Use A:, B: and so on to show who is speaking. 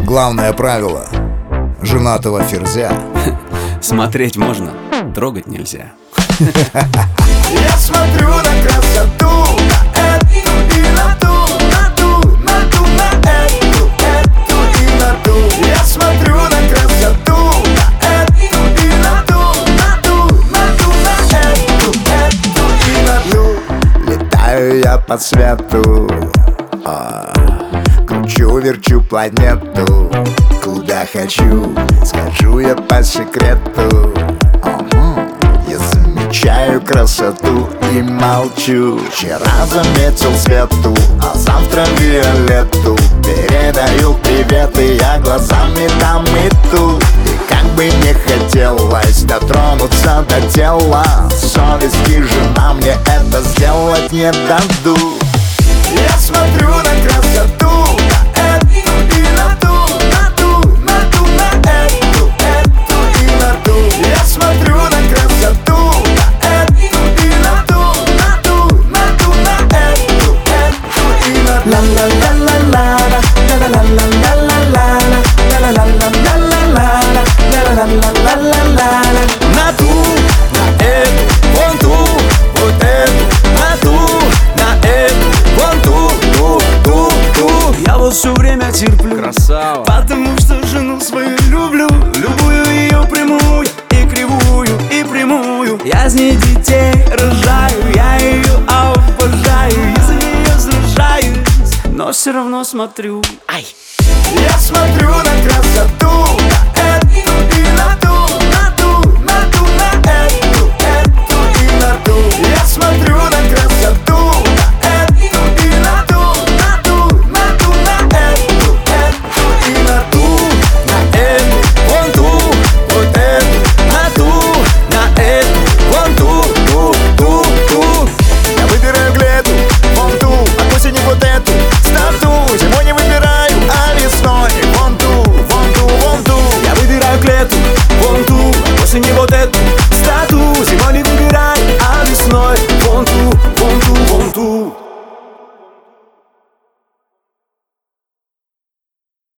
A: Главное правило женатого ферзя:
B: смотреть можно, трогать нельзя.
C: Я смотрю на красоту, на эту и на ту, на ту, на ту, на эту и на ту. Я смотрю на красоту, на эту и на ту, на ту, на ту, на эту и на ту. Летаю я по свету, кручу-верчу планету. Куда хочу, скажу я по секрету. Я замечаю красоту и молчу. Вчера заметил свету, а завтра виолетту. Передаю приветы я глазами там и тут. И как бы не хотелось дотронуться до тела, совести жена мне это сделать не дадут. Я смотрю на красоту, на эту и на ту, на ту, на ту, на эту и на ту. Я смотрю на красоту, на эту и на ту, на ту, на ту, на эту и на ту. Ла-ла-ла-ла-ла, ла-ла-ла-ла-ла-ла, ла-ла-ла-ла-ла-ла, ла-ла-ла-ла-ла-ла. На ту, на эту, вон ту, вот эту, на ту, на эту, вон ту.
B: Я вот все время терплю,
C: Красава.
B: потому что жену свою люблю. Любую ее прямую и кривую, и прямую. Я с ней детей рожаю, я ее обожаю, из-за нее сражаюсь, но все равно смотрю. Ай!
C: Я смотрю на красоту, на эту и на ту.